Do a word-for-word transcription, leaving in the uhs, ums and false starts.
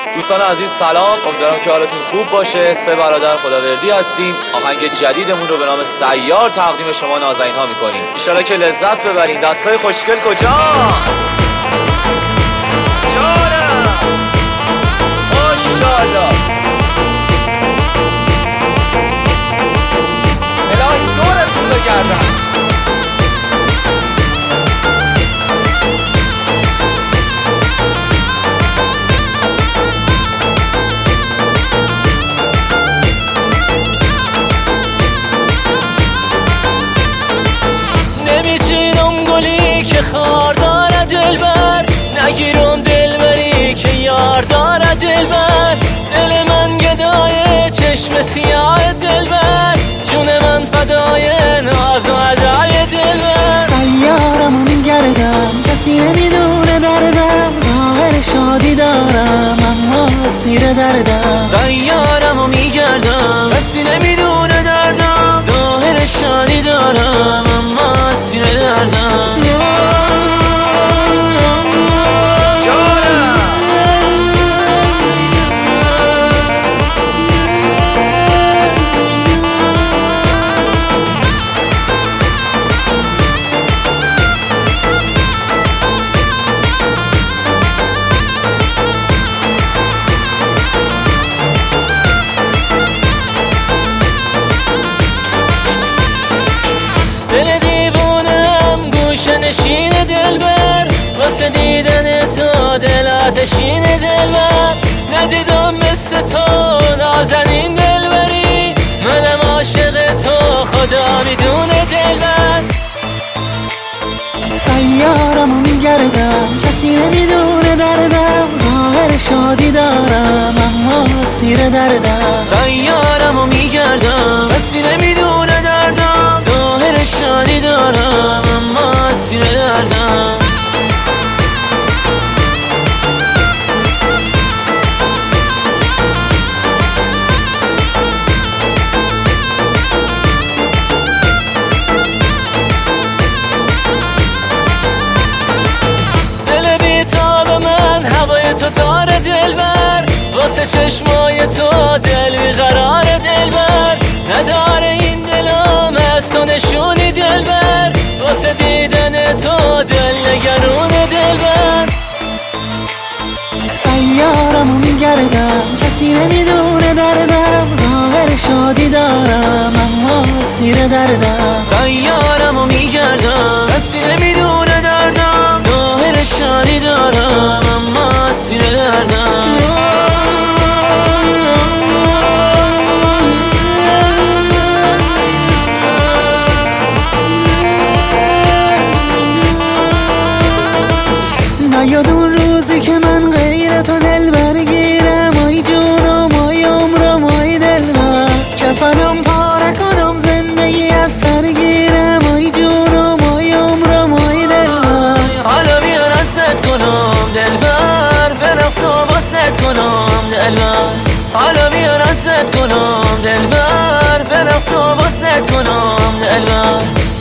دوستان عزیز سلام، امیدوارم که حالتون خوب باشه. سه برادر خداوردی هستیم. آهنگ جدیدمون رو به نام سیار تقدیم شما نازنین ها میکنیم. ان شاءالله که لذت ببرین. دستای خوشگل کجاست؟ جانم ماشاءالله. الهی دورتون بگردم. نمیچینم گلی که خار داره دلبر، نگیرم دلبری که یار داره دلبر. دل من گدای چشم سیاه دلبر، جون من فدای ناز و ادای دلبر. سیارمو میگردم کسی نمیدونه دردم، ظاهر شادی دارم اما اسیر دردم. سیارمو میگردم کسی نمیدونه دردم، ظاهر شادی دارم اما اسیر دردم. دل دیوونم گوشه نشین دلبر، واسه دیدن تو دل آتشین دلبر. ندیدم مثل تو نازنین دلبری، منم عاشق تو خدا میدونه دلبر. سیارمو میگردم کسی نمیدونه دردم، ظاهر شادی دارم اما اسیر دردم. سیارمو میگردم کسی نمیدونه دردم، ظاهر شادی دارم اما اسیر دردم. دل بیتاب من هوای تو داره دلبر، واسه چشمای تو دل بیقرار دلبر. نداره این دلم از تو نشونی دلبر، واسه دیدن تو دل نگرون دلبر. سیارمو میگردم کسی نمیدونه دردم، ظاهر شادی دارم اما اسیر دردم. سیارمو میگردم کسی نمیدونه دردم، ظاهر شادی دارم اما اسیر دردم. نیاد اون روزی که من غیر تو دل برگیرم، آی جونم آی عمرم آی دلبر. کفنم پاره کنم زندگی از سر گیرم، آی جونم آی عمرم آی دلبر. حالا بیا رست کنم دلبر، برقص و باست کنم دلبر. حالا بیا رست کنم دلبر، برقص و باست کنم دلبر.